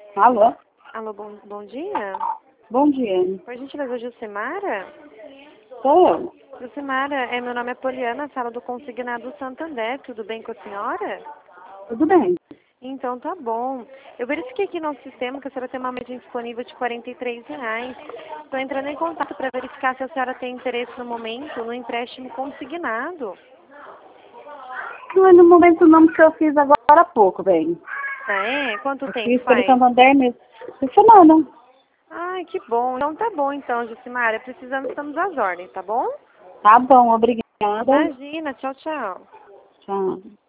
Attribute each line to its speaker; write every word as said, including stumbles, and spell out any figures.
Speaker 1: Alô?
Speaker 2: Alô, bom, bom dia.
Speaker 1: Bom dia.
Speaker 2: Por gentileza, Jucimara?
Speaker 1: Sou eu.
Speaker 2: Jucimara, é, meu nome é Poliana, fala do Consignado Santander. Tudo bem com a senhora?
Speaker 1: Tudo bem.
Speaker 2: Então tá bom. Eu verifiquei aqui no sistema que a senhora tem uma média disponível de quarenta e três reais. Estou entrando em contato para verificar se a senhora tem interesse no momento no empréstimo consignado.
Speaker 1: Não é no momento não, porque eu fiz agora há pouco, bem.
Speaker 2: Ah, é? Quanto
Speaker 1: Eu
Speaker 2: tempo
Speaker 1: fiz pelo
Speaker 2: faz?
Speaker 1: Santander mesmo. Essa semana.
Speaker 2: Ai, que bom. Então tá bom então, Jucimara. Precisamos, estamos às ordens, tá bom?
Speaker 1: Tá bom, obrigada.
Speaker 2: Imagina. Tchau, tchau.
Speaker 1: Tchau.